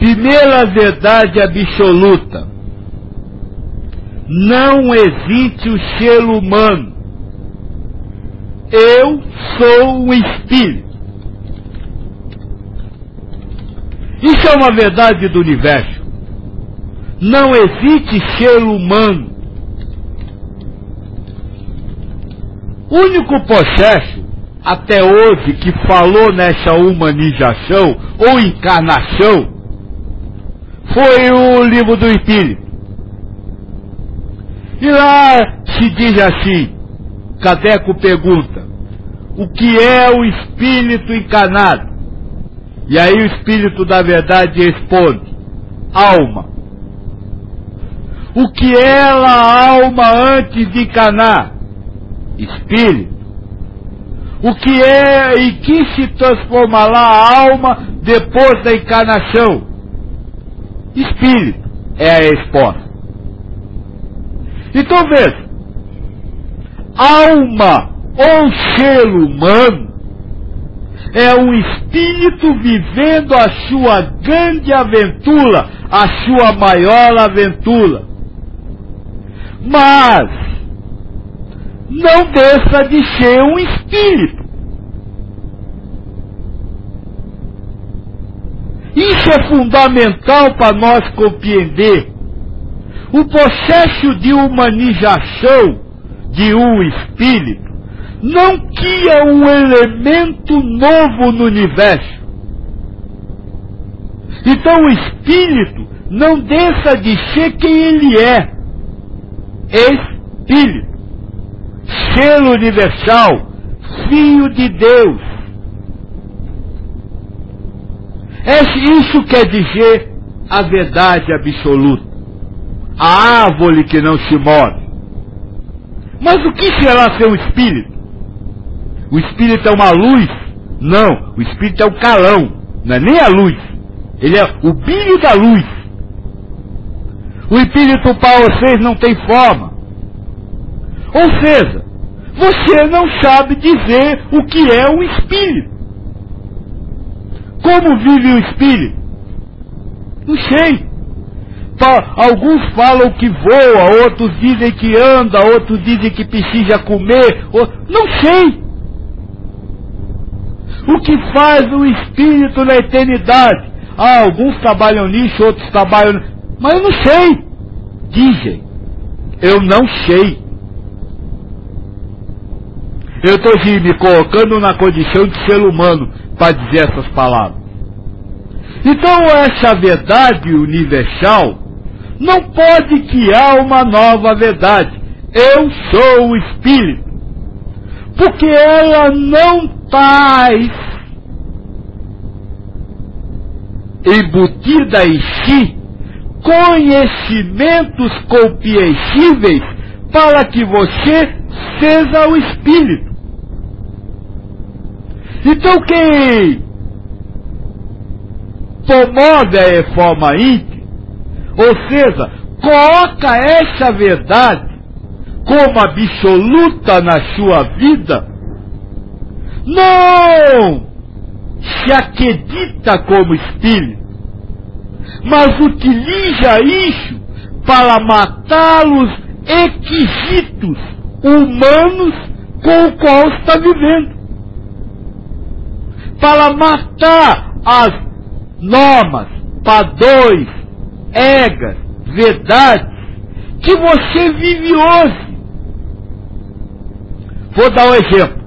Primeira verdade absoluta: não existe o ser humano. Eu sou um espírito. Isso é uma verdade do universo. Não existe ser humano. O único processo, até hoje, que falou nessa humanização ou encarnação, foi o Livro do Espírito. E lá se diz assim, Kardec pergunta, o que é o espírito encarnado? E aí o Espírito da Verdade responde, alma. O que era a alma antes de encarnar? Espírito. O que é e que se transformará a alma depois da encarnação? Espírito é a resposta. Então veja, alma ou ser humano é um espírito vivendo a sua grande aventura, a sua maior aventura. Mas não deixa de ser um espírito. Isso é fundamental para nós compreender. O processo de humanização de um espírito não cria um elemento novo no universo. Então o espírito não deixa de ser quem ele é. Espírito. Ser universal. Filho de Deus. Isso quer dizer a verdade absoluta. A árvore que não se move. Mas o que será ser um espírito? O espírito é uma luz? Não, o espírito é um clarão, não é nem a luz. Ele é o brilho da luz. O espírito para vocês não tem forma. Ou seja, você não sabe dizer o que é um espírito. Como vive o espírito? Não sei. Alguns falam que voa, outros dizem que anda, outros dizem que precisa comer, não sei. O que faz o espírito na eternidade? Alguns trabalham nisso, outros trabalham... Mas eu não sei. Dizem. Eu não sei. Eu estou me colocando na condição de ser humano para dizer essas palavras. Então essa verdade universal não pode criar uma nova verdade. Eu sou o Espírito. Porque ela não traz embutida em si conhecimentos compreensíveis para que você seja o Espírito. Então quem promove a reforma íntima, ou seja, coloca essa verdade como absoluta na sua vida, não se acredita como espírito, mas utiliza isso para matar os requisitos humanos com o qual está vivendo, para matar as normas, padrões, regras, verdades que você vive hoje. Vou dar um exemplo.